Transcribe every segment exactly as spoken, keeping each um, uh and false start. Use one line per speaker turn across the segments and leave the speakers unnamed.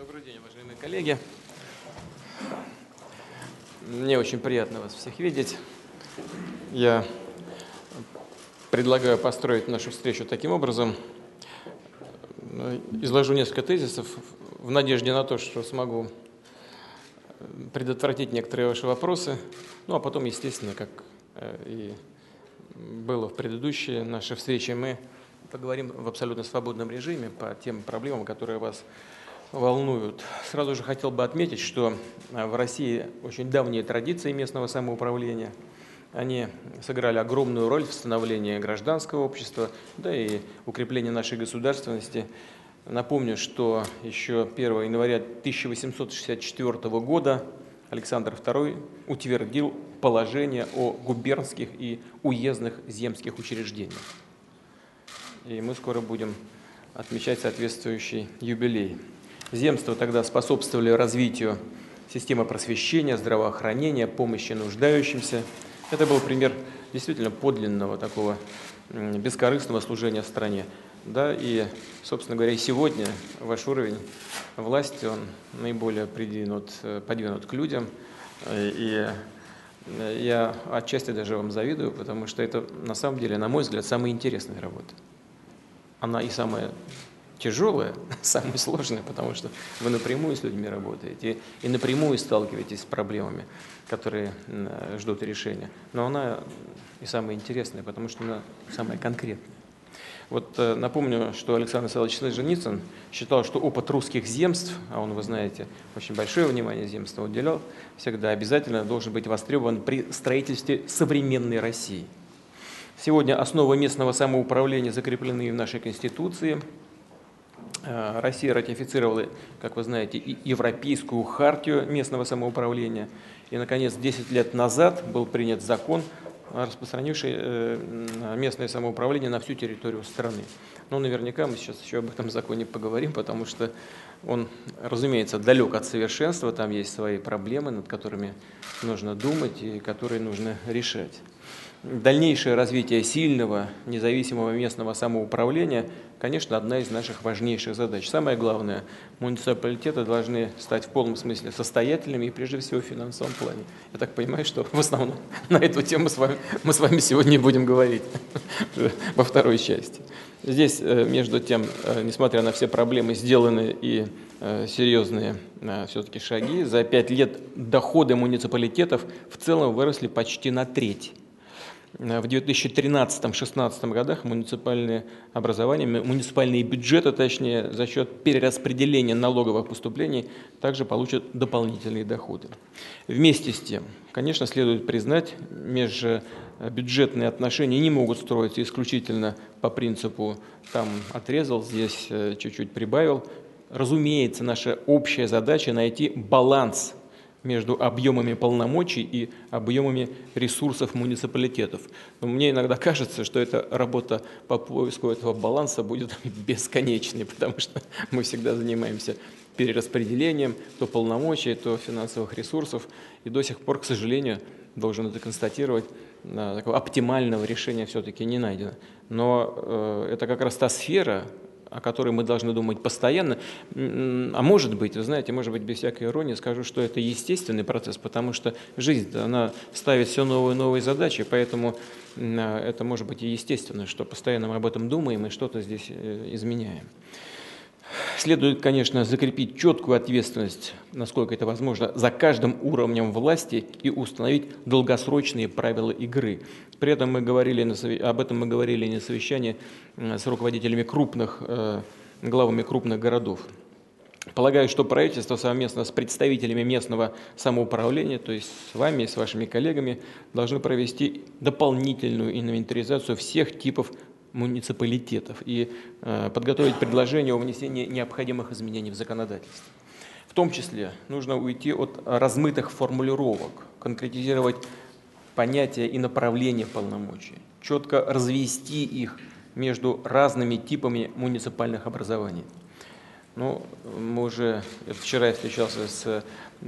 Добрый день, уважаемые коллеги. Мне очень приятно вас всех видеть. Я предлагаю построить нашу встречу таким образом. Изложу несколько тезисов в надежде на то, что смогу предотвратить некоторые ваши вопросы. Ну, а потом, естественно, как и было в предыдущие наши встречи, мы поговорим в абсолютно свободном режиме по тем проблемам, которые вас волнуют. Сразу же хотел бы отметить, что в России очень давние традиции местного самоуправления. Они сыграли огромную роль в становлении гражданского общества, да и укреплении нашей государственности. Напомню, что еще первого января тысяча восемьсот шестьдесят четвёртого года Александр второй утвердил положение о губернских и уездных земских учреждениях. И мы скоро будем отмечать соответствующий юбилей. Земства тогда способствовали развитию системы просвещения, здравоохранения, помощи нуждающимся. Это был пример действительно подлинного такого бескорыстного служения в стране. Да, и, собственно говоря, и сегодня ваш уровень власти, он наиболее придвинут, подвинут к людям. И я отчасти даже вам завидую, потому что это, на самом деле, на мой взгляд, самая интересная работа. Она и самая тяжелая, самая сложная, потому что вы напрямую с людьми работаете и напрямую сталкиваетесь с проблемами, которые ждут решения. Но она и самая интересная, потому что она самая конкретная. Вот напомню, что Александр Исаевич Солженицын считал, что опыт русских земств, а он, вы знаете, очень большое внимание земствам уделял, всегда обязательно должен быть востребован при строительстве современной России. Сегодня основы местного самоуправления закреплены в нашей Конституции. Россия ратифицировала, как вы знаете, и Европейскую хартию местного самоуправления. И, наконец, десять лет назад был принят закон, распространивший местное самоуправление на всю территорию страны. Но наверняка мы сейчас еще об этом законе поговорим, потому что он, разумеется, далек от совершенства, там есть свои проблемы, над которыми нужно думать и которые нужно решать. Дальнейшее развитие сильного, независимого местного самоуправления, конечно, одна из наших важнейших задач. Самое главное, муниципалитеты должны стать в полном смысле состоятельными и, прежде всего, в финансовом плане. Я так понимаю, что в основном на эту тему с вами, мы с вами сегодня будем говорить во второй части. Здесь, между тем, несмотря на все проблемы, сделаны и серьезные все-таки шаги. За пять лет доходы муниципалитетов в целом выросли почти на треть. В две тысячи тринадцатом — две тысячи шестнадцатом годах муниципальные образования, муниципальные бюджеты, точнее, за счет перераспределения налоговых поступлений также получат дополнительные доходы. Вместе с тем, конечно, следует признать, межбюджетные отношения не могут строиться исключительно по принципу «там отрезал, здесь чуть-чуть прибавил». Разумеется, наша общая задача — найти баланс между объемами полномочий и объемами ресурсов муниципалитетов. Но мне иногда кажется, что эта работа по поиску этого баланса будет бесконечной, потому что мы всегда занимаемся перераспределением то полномочий, то финансовых ресурсов, и до сих пор, к сожалению, должен это констатировать, такого оптимального решения все-таки не найдено. Но э, это как раз та сфера, о которой мы должны думать постоянно. А может быть, вы знаете, может быть, без всякой иронии скажу, что это естественный процесс, потому что жизнь, она ставит все новые и новые задачи, поэтому это может быть и естественно, что постоянно мы об этом думаем и что-то здесь изменяем. Следует, конечно, закрепить четкую ответственность, насколько это возможно, за каждым уровнем власти и установить долгосрочные правила игры. При этом мы говорили на, об этом мы говорили на совещании с руководителями крупных, главами крупных городов. Полагаю, что правительство совместно с представителями местного самоуправления, то есть с вами и с вашими коллегами, должны провести дополнительную инвентаризацию всех типов муниципалитетов и э, подготовить предложение о внесении необходимых изменений в законодательство. В том числе нужно уйти от размытых формулировок, конкретизировать понятия и направления полномочий, четко развести их между разными типами муниципальных образований. Ну, мы уже, вчера я встречался с,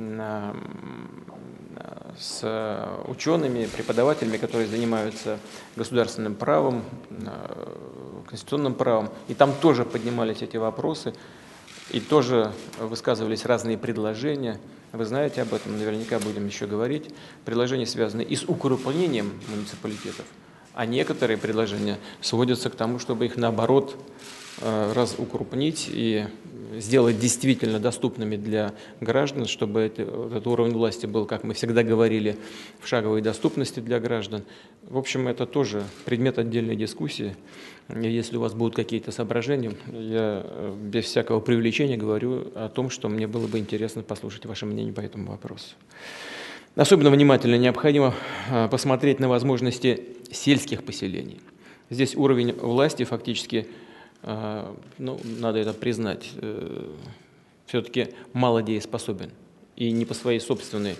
с учеными, преподавателями, которые занимаются государственным правом, конституционным правом, и там тоже поднимались эти вопросы. И тоже высказывались разные предложения. Вы знаете об этом, наверняка будем еще говорить. Предложения связаны и с укрупнением муниципалитетов, а некоторые предложения сводятся к тому, чтобы их наоборот разукрупнить и сделать действительно доступными для граждан, чтобы это, этот уровень власти был, как мы всегда говорили, в шаговой доступности для граждан. В общем, это тоже предмет отдельной дискуссии. И если у вас будут какие-то соображения, я без всякого преувеличения говорю о том, что мне было бы интересно послушать ваше мнение по этому вопросу. Особенно внимательно необходимо посмотреть на возможности сельских поселений. Здесь уровень власти фактически, ну, надо это признать, все-таки мало дееспособен. И не по своей собственной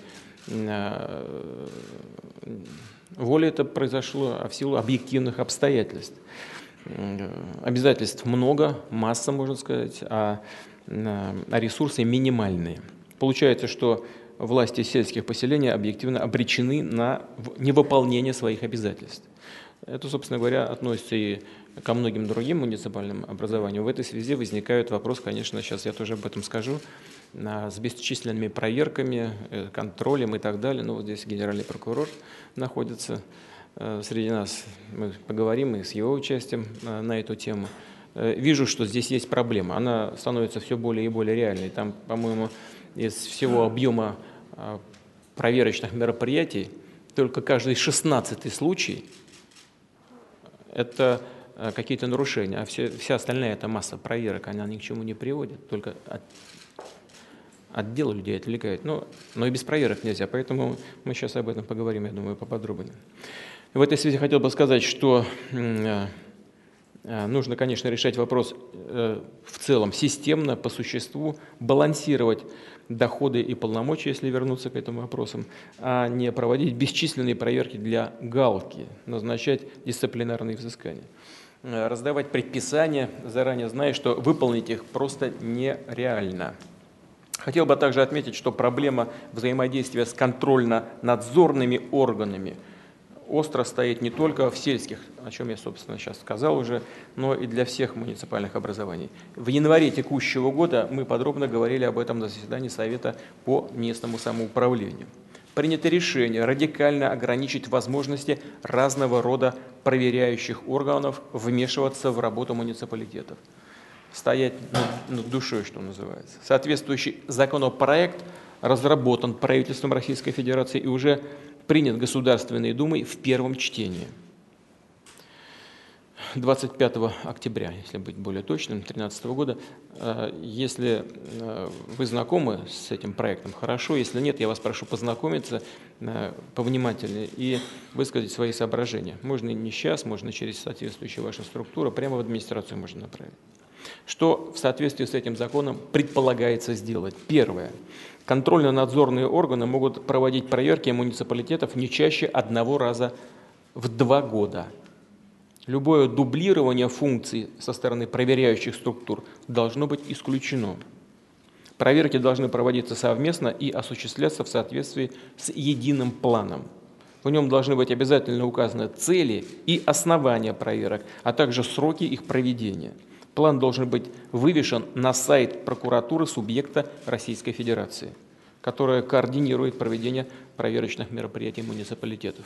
воле это произошло, а в силу объективных обстоятельств. Обязательств много, масса, можно сказать, а, а ресурсы минимальные. Получается, что власти сельских поселений объективно обречены на невыполнение своих обязательств. Это, собственно говоря, относится и ко многим другим муниципальным образованиям. В этой связи возникает вопрос, конечно, сейчас я тоже об этом скажу, с бесчисленными проверками, контролем и так далее. Ну, вот здесь генеральный прокурор находится среди нас. Мы поговорим и с его участием на эту тему. Вижу, что здесь есть проблема. Она становится все более и более реальной. Там, по-моему, из всего объема проверочных мероприятий только каждый шестнадцатый случай – это какие-то нарушения, а все, вся остальная это масса проверок, она ни к чему не приводит, только от, от дела людей отвлекает. Но, но и без проверок нельзя, поэтому мы сейчас об этом поговорим, я думаю, поподробнее. В этой связи хотел бы сказать, что нужно, конечно, решать вопрос в целом системно, по существу, балансировать доходы и полномочия, если вернуться к этим вопросам, а не проводить бесчисленные проверки для галки, назначать дисциплинарные взыскания. Раздавать предписания, заранее зная, что выполнить их просто нереально. Хотел бы также отметить, что проблема взаимодействия с контрольно-надзорными органами остро стоит не только в сельских, о чем я, собственно, сейчас сказал уже, но и для всех муниципальных образований. В январе текущего года мы подробно говорили об этом на заседании Совета по местному самоуправлению. Принято решение радикально ограничить возможности разного рода проверяющих органов вмешиваться в работу муниципалитетов. Стоять над, над душой, что называется. Соответствующий законопроект разработан правительством Российской Федерации и уже принят Государственной Думой в первом чтении. двадцать пятого октября, если быть более точным, две тысячи тринадцатого года. Если вы знакомы с этим проектом, хорошо. Если нет, я вас прошу познакомиться повнимательнее и высказать свои соображения. Можно не сейчас, можно через соответствующую вашу структуру, прямо в администрацию можно направить. Что в соответствии с этим законом предполагается сделать? Первое. Контрольно-надзорные органы могут проводить проверки муниципалитетов не чаще одного раза в два года. Любое дублирование функций со стороны проверяющих структур должно быть исключено. Проверки должны проводиться совместно и осуществляться в соответствии с единым планом. В нем должны быть обязательно указаны цели и основания проверок, а также сроки их проведения. План должен быть вывешен на сайт прокуратуры субъекта Российской Федерации, которая координирует проведение проверочных мероприятий муниципалитетов.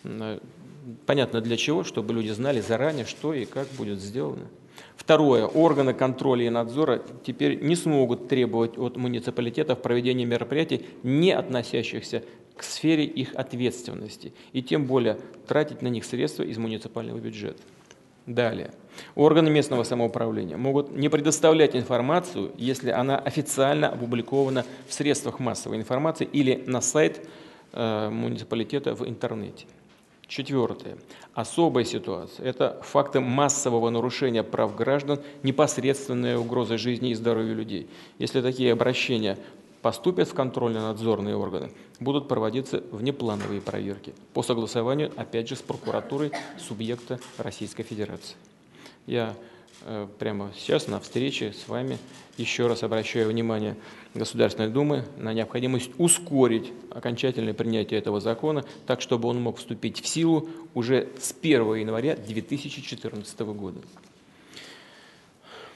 Понятно для чего, чтобы люди знали заранее, что и как будет сделано. Второе. Органы контроля и надзора теперь не смогут требовать от муниципалитетов проведения мероприятий, не относящихся к сфере их ответственности, и тем более тратить на них средства из муниципального бюджета. Далее. Органы местного самоуправления могут не предоставлять информацию, если она официально опубликована в средствах массовой информации или на сайт э, муниципалитета в интернете. Четвертое. Особая ситуация – это факты массового нарушения прав граждан, непосредственная угроза жизни и здоровью людей. Если такие обращения поступят в контрольно-надзорные органы, будут проводиться внеплановые проверки по согласованию, опять же, с прокуратурой субъекта Российской Федерации. Я э, прямо сейчас на встрече с вами еще раз обращаю внимание Государственной Думы на необходимость ускорить окончательное принятие этого закона, так, чтобы он мог вступить в силу уже с первого января две тысячи четырнадцатого года.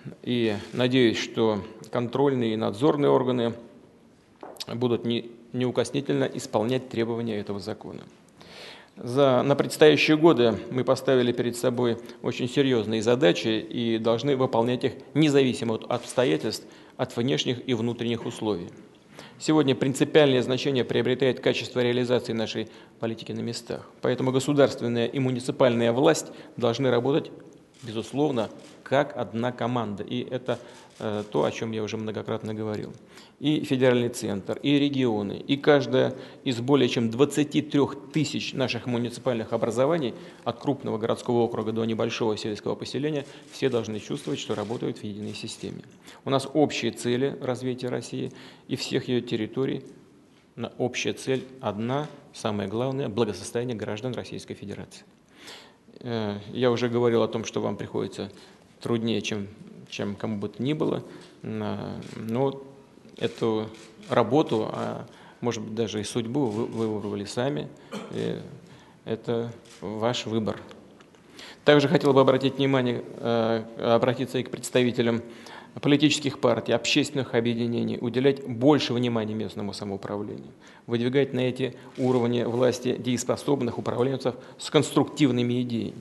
И надеюсь, что контрольные и надзорные органы будут не, неукоснительно исполнять требования этого закона. За, на предстоящие годы мы поставили перед собой очень серьезные задачи и должны выполнять их независимо от обстоятельств, от внешних и внутренних условий. Сегодня принципиальное значение приобретает качество реализации нашей политики на местах. Поэтому государственная и муниципальная власть должны работать, безусловно, как одна команда. И это э, то, о чем я уже многократно говорил. И федеральный центр, и регионы, и каждая из более чем двадцати трёх тысяч наших муниципальных образований, от крупного городского округа до небольшого сельского поселения, все должны чувствовать, что работают в единой системе. У нас общие цели развития России и всех ее территорий. Общая цель одна, самое главное – благосостояние граждан Российской Федерации. Я уже говорил о том, что вам приходится труднее, чем, чем кому бы то ни было, но эту работу, а может быть даже и судьбу вы, вы выбрали сами, и это ваш выбор. Также хотел бы обратить внимание, обратиться и к представителям политических партий, общественных объединений, уделять больше внимания местному самоуправлению, выдвигать на эти уровни власти дееспособных управленцев с конструктивными идеями.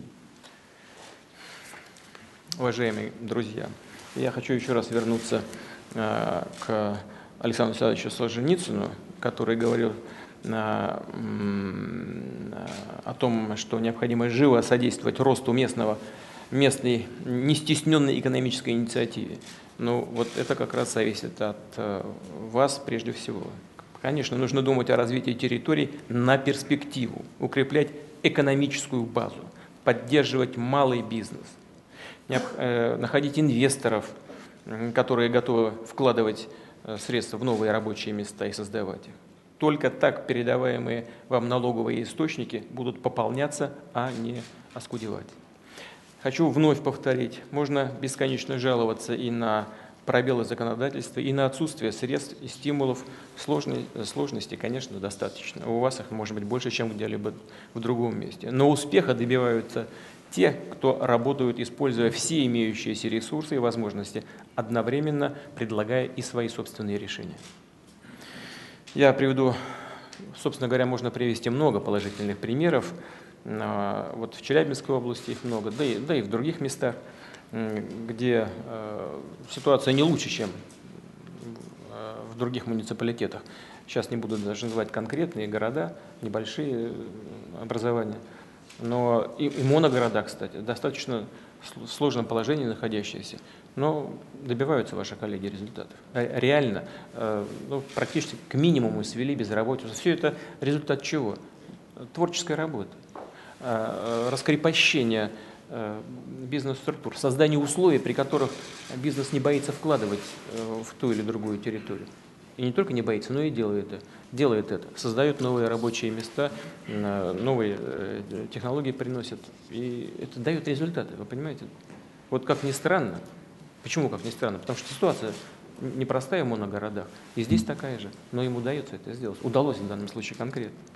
Уважаемые друзья, я хочу еще раз вернуться э, к Александру Александровичу Солженицыну, который говорил э, э, о том, что необходимо живо содействовать росту местного, местной нестесненной экономической инициативе. Ну, вот это как раз зависит от э, вас прежде всего. Конечно, нужно думать о развитии территорий на перспективу, укреплять экономическую базу, поддерживать малый бизнес, находить инвесторов, которые готовы вкладывать средства в новые рабочие места и создавать их. Только так передаваемые вам налоговые источники будут пополняться, а не оскудевать. Хочу вновь повторить, можно бесконечно жаловаться и на пробелы законодательства, и на отсутствие средств и стимулов. Сложной, сложности, конечно, достаточно. У вас их может быть больше, чем где-либо в другом месте. Но успеха добиваются те, кто работают, используя все имеющиеся ресурсы и возможности, одновременно предлагая и свои собственные решения. Я приведу, собственно говоря, можно привести много положительных примеров. Вот в Челябинской области их много, да и, да и в других местах, где э, ситуация не лучше, чем в других муниципалитетах. Сейчас не буду даже называть конкретные города, небольшие образования, но и, и моногорода, кстати, достаточно в сложном положении находящиеся, но добиваются ваши коллеги результатов. Реально, э, ну, практически к минимуму свели безработицу. Все это результат чего? Творческой работы, э, раскрепощения бизнес-структур, создание условий, при которых бизнес не боится вкладывать в ту или другую территорию. И не только не боится, но и делает это. Делает это, создает новые рабочие места, новые технологии приносит. И это дает результаты, вы понимаете? Вот как ни странно. Почему как ни странно? Потому что ситуация непростая в моногородах. И здесь такая же. Но им удается это сделать. Удалось в данном случае конкретно.